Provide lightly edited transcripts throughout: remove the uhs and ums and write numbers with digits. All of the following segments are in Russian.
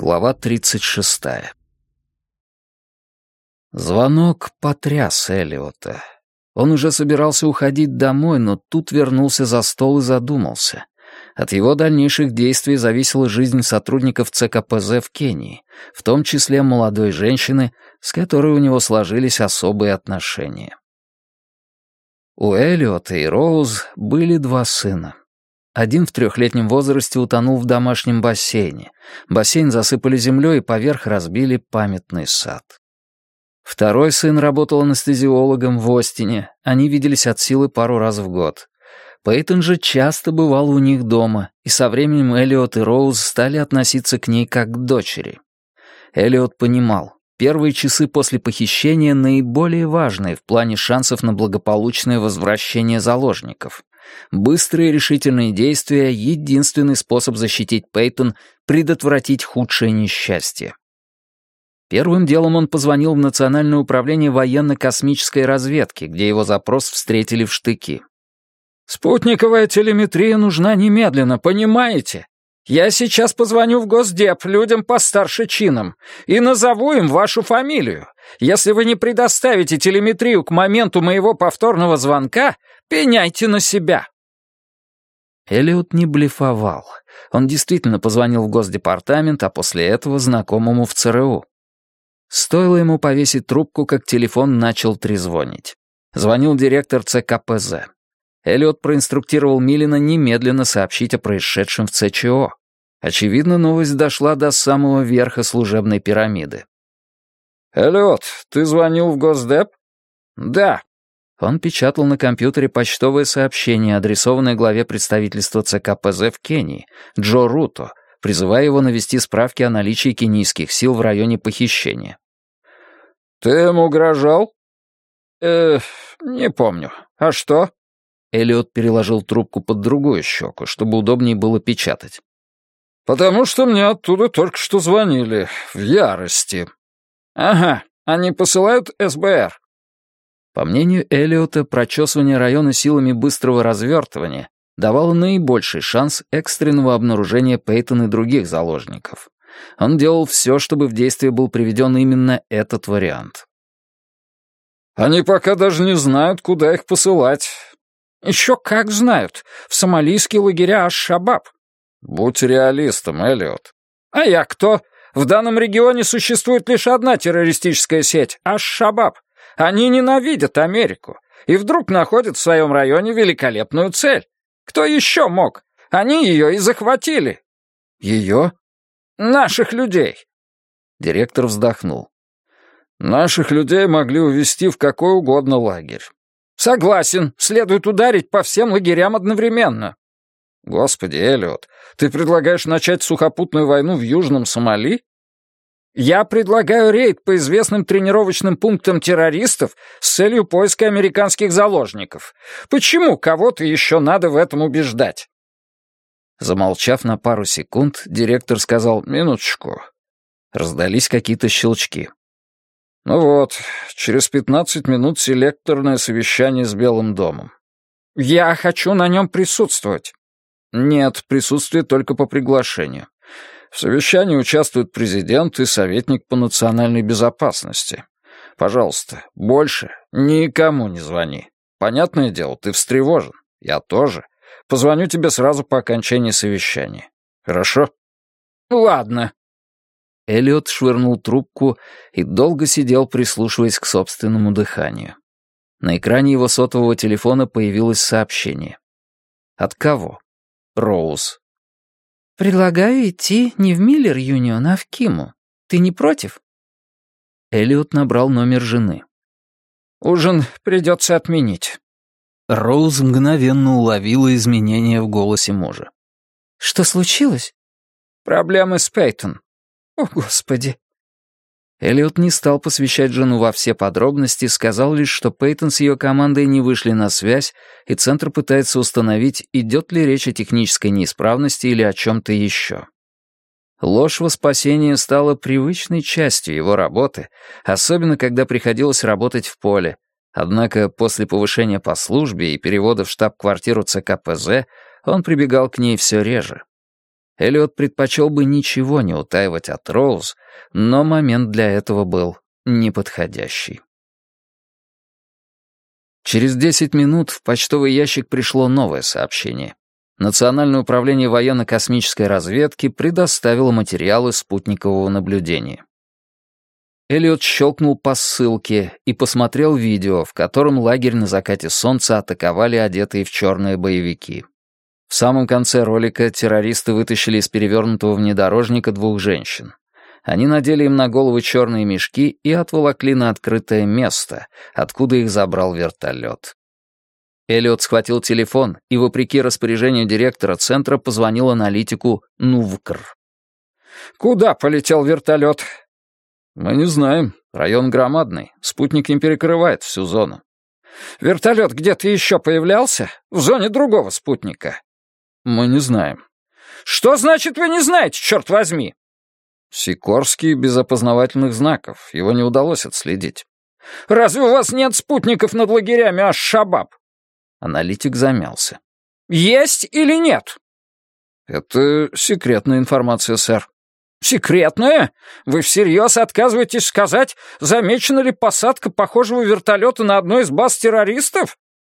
Глава 36. Звонок потряс Эллиота. Он уже собирался уходить домой, но тут вернулся за стол и задумался. От его дальнейших действий зависела жизнь сотрудников ЦКПЗ в Кении, в том числе молодой женщины, с которой у него сложились особые отношения. У Эллиота и Роуз были два сына. Один в 3-летнем возрасте утонул в домашнем бассейне. Бассейн засыпали землей и поверх разбили памятный сад. Второй сын работал анестезиологом в Остине. Они виделись от силы пару раз в год. Пейтон же часто бывал у них дома, и со временем Эллиот и Роуз стали относиться к ней как к дочери. Эллиот понимал, первые часы после похищения наиболее важные в плане шансов на благополучное возвращение заложников. Быстрые решительные действия — единственный способ защитить Пейтон, предотвратить худшее несчастье. Первым делом он позвонил в Национальное управление военно-космической разведки, где его запрос встретили в штыки. «Спутниковая телеметрия нужна немедленно, понимаете? Я сейчас позвоню в Госдеп людям постарше чином и назову им вашу фамилию. Если вы не предоставите телеметрию к моменту моего повторного звонка, пеняйте на себя». Эллиот не блефовал. Он действительно позвонил в Госдепартамент, а после этого знакомому в ЦРУ. Стоило ему повесить трубку, как телефон начал трезвонить. Звонил директор ЦКПЗ. Эллиот проинструктировал Миллина немедленно сообщить о происшедшем в ЦЧО. Очевидно, новость дошла до самого верха служебной пирамиды. «Эллиот, ты звонил в Госдеп?» «Да». Он печатал на компьютере почтовое сообщение, адресованное главе представительства ЦКПЗ в Кении, Джо Руто, призывая его навести справки о наличии кенийских сил в районе похищения. «Ты ему угрожал?» Не помню. А что?» Эллиот переложил трубку под другую щеку, чтобы удобнее было печатать. «Потому что мне оттуда только что звонили, в ярости». «Ага, они посылают СБР». По мнению Эллиота, прочесывание района силами быстрого развертывания давало наибольший шанс экстренного обнаружения Пейтон и других заложников. Он делал все, чтобы в действие был приведен именно этот вариант. «Они пока даже не знают, куда их посылать». «Еще как знают. В сомалийские лагеря Аш-Шабаб». «Будь реалистом, Эллиот». «А я кто? В данном регионе существует лишь одна террористическая сеть — Аш-Шабаб. Они ненавидят Америку и вдруг находят в своем районе великолепную цель. Кто еще мог? Они ее и захватили». «Ее?» «Наших людей». Директор вздохнул. «Наших людей могли увезти в какой угодно лагерь». «Согласен, следует ударить по всем лагерям одновременно». «Господи, Эллиот, ты предлагаешь начать сухопутную войну в Южном Сомали?» «Я предлагаю рейд по известным тренировочным пунктам террористов с целью поиска американских заложников. Почему кого-то еще надо в этом убеждать?» Замолчав на пару секунд, директор сказал «минуточку». Раздались какие-то щелчки. «Ну вот, через 15 минут селекторное совещание с Белым домом». «Я хочу на нем присутствовать». «Нет, присутствие только по приглашению. В совещании участвует президент и советник по национальной безопасности. Пожалуйста, больше никому не звони. Понятное дело, ты встревожен. Я тоже. Позвоню тебе сразу по окончании совещания. Хорошо?» «Ладно». Эллиот швырнул трубку и долго сидел, прислушиваясь к собственному дыханию. На экране его сотового телефона появилось сообщение. От кого? Роуз. «Предлагаю идти не в Миллер Юнион, а в Киму. Ты не против?» Эллиот набрал номер жены. «Ужин придется отменить». Роуз мгновенно уловила изменения в голосе мужа. «Что случилось?» «Проблемы с Пейтон». «О, Господи!» Эллиот не стал посвящать жену во все подробности, сказал лишь, что Пейтон с ее командой не вышли на связь, и Центр пытается установить, идет ли речь о технической неисправности или о чем-то еще. Ложь во спасение стала привычной частью его работы, особенно когда приходилось работать в поле. Однако после повышения по службе и перевода в штаб-квартиру ЦКПЗ он прибегал к ней все реже. Эллиот предпочел бы ничего не утаивать от Роуз, но момент для этого был неподходящий. Через 10 минут в почтовый ящик пришло новое сообщение. Национальное управление военно-космической разведки предоставило материалы спутникового наблюдения. Эллиот щелкнул по ссылке и посмотрел видео, в котором лагерь на закате солнца атаковали одетые в черные боевики. В самом конце ролика террористы вытащили из перевернутого внедорожника 2 женщин. Они надели им на головы черные мешки и отволокли на открытое место, откуда их забрал вертолет. Эллиот схватил телефон и, вопреки распоряжению директора центра, позвонил аналитику НУВКР. «Куда полетел вертолет?» «Мы не знаем. Район громадный. Спутник не перекрывает всю зону». «Вертолет где-то еще появлялся? В зоне другого спутника?» «Мы не знаем». «Что значит вы не знаете, черт возьми?» «Сикорский без опознавательных знаков. Его не удалось отследить». «Разве у вас нет спутников над лагерями Аш-Шабаб?» Аналитик замялся. «Есть или нет?» «Это секретная информация, сэр». «Секретная? Вы всерьез отказываетесь сказать, замечена ли посадка похожего вертолета на одной из баз террористов?»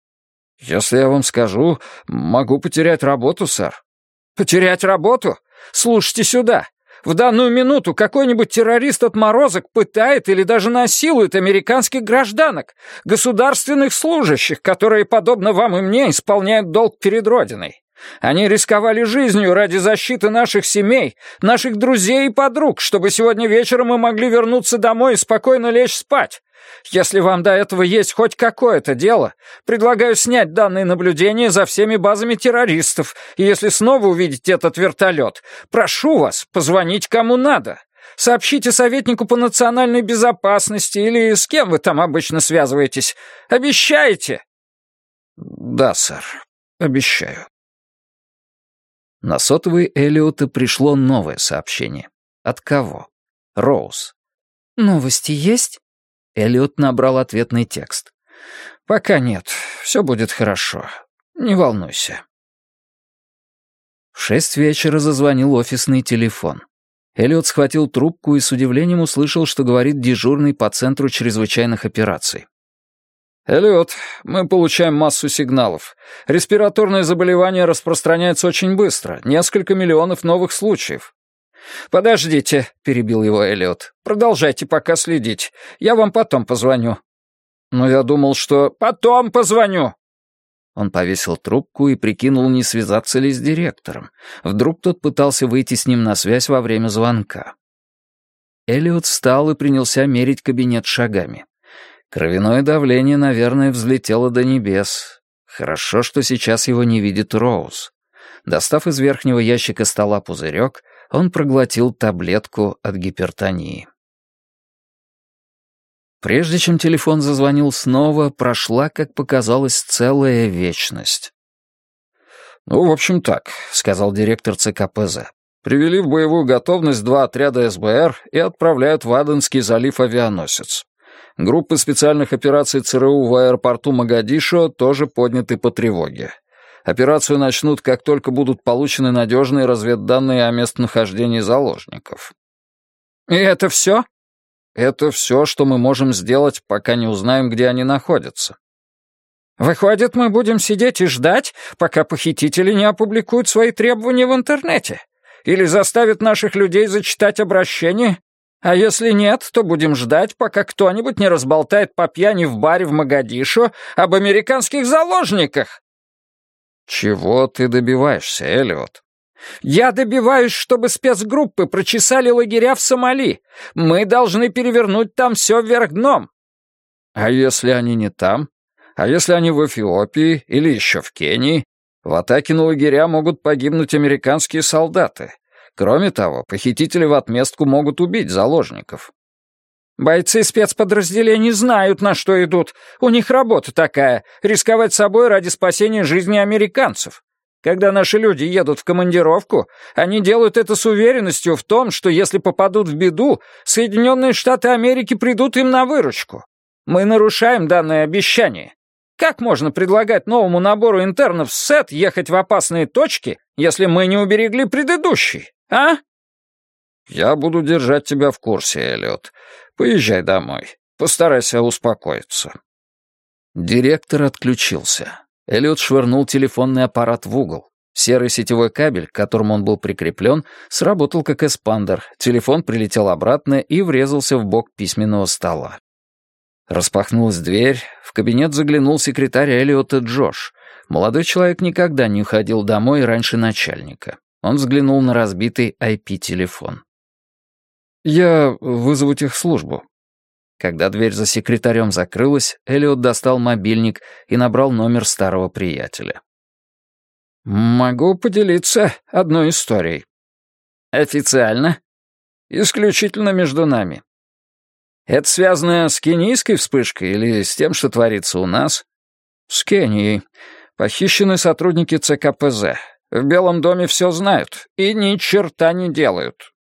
«Если я вам скажу, могу потерять работу, сэр». «Потерять работу? Слушайте сюда. В данную минуту какой-нибудь террорист-отморозок пытает или даже насилует американских гражданок, государственных служащих, которые, подобно вам и мне, исполняют долг перед Родиной. Они рисковали жизнью ради защиты наших семей, наших друзей и подруг, чтобы сегодня вечером мы могли вернуться домой и спокойно лечь спать. Если вам до этого есть хоть какое-то дело, предлагаю снять данные наблюдения за всеми базами террористов, и если снова увидите этот вертолет, прошу вас позвонить кому надо. Сообщите советнику по национальной безопасности или с кем вы там обычно связываетесь. Обещаете?» «Да, сэр, обещаю». На сотовый Эллиота пришло новое сообщение. От кого? Роуз. «Новости есть?» Эллиот набрал ответный текст. «Пока нет. Все будет хорошо. Не волнуйся». В 6 вечера зазвонил офисный телефон. Эллиот схватил трубку и с удивлением услышал, что говорит дежурный по центру чрезвычайных операций. «Эллиот, мы получаем массу сигналов. Респираторное заболевание распространяется очень быстро. Несколько миллионов новых случаев». «Подождите», — перебил его Эллиот. «Продолжайте пока следить. Я вам потом позвоню». «Но я думал, что...» «Потом позвоню!» Он повесил трубку и прикинул, не связаться ли с директором. Вдруг тот пытался выйти с ним на связь во время звонка. Эллиот встал и принялся мерить кабинет шагами. Кровяное давление, наверное, взлетело до небес. Хорошо, что сейчас его не видит Роуз. Достав из верхнего ящика стола пузырек, он проглотил таблетку от гипертонии. Прежде чем телефон зазвонил снова, прошла, как показалось, целая вечность. «Ну, в общем, так», — сказал директор ЦКПЗ. «Привели в боевую готовность 2 отряда СБР и отправляют в Аденский залив авианосец. Группы специальных операций ЦРУ в аэропорту Могадишо тоже подняты по тревоге. Операцию начнут, как только будут получены надежные разведданные о местонахождении заложников». «И это все?» «Это все, что мы можем сделать, пока не узнаем, где они находятся». «Выходит, мы будем сидеть и ждать, пока похитители не опубликуют свои требования в интернете? Или заставят наших людей зачитать обращение? А если нет, то будем ждать, пока кто-нибудь не разболтает по пьяни в баре в Могадишо об американских заложниках». «Чего ты добиваешься, Эллиот?» «Я добиваюсь, чтобы спецгруппы прочесали лагеря в Сомали. Мы должны перевернуть там все вверх дном». «А если они не там? А если они в Эфиопии или еще в Кении? В атаке на лагеря могут погибнуть американские солдаты. Кроме того, похитители в отместку могут убить заложников». «Бойцы спецподразделений знают, на что идут. У них работа такая — рисковать собой ради спасения жизни американцев. Когда наши люди едут в командировку, они делают это с уверенностью в том, что если попадут в беду, Соединенные Штаты Америки придут им на выручку. Мы нарушаем данное обещание. Как можно предлагать новому набору интернов в СЭТ ехать в опасные точки, если мы не уберегли предыдущий, а?» «Я буду держать тебя в курсе, Эллиот. Поезжай домой. Постарайся успокоиться». Директор отключился. Эллиот швырнул телефонный аппарат в угол. Серый сетевой кабель, к которому он был прикреплен, сработал как эспандер. Телефон прилетел обратно и врезался в бок письменного стола. Распахнулась дверь. В кабинет заглянул секретарь Эллиота Джош. Молодой человек никогда не уходил домой раньше начальника. Он взглянул на разбитый IP-телефон. «Я вызову техслужбу». Когда дверь за секретарем закрылась, Эллиот достал мобильник и набрал номер старого приятеля. «Могу поделиться одной историей». «Официально?» «Исключительно между нами». «Это связано с кенийской вспышкой или с тем, что творится у нас?» «С Кенией. Похищены сотрудники ЦКПЗ. В Белом доме все знают и ни черта не делают.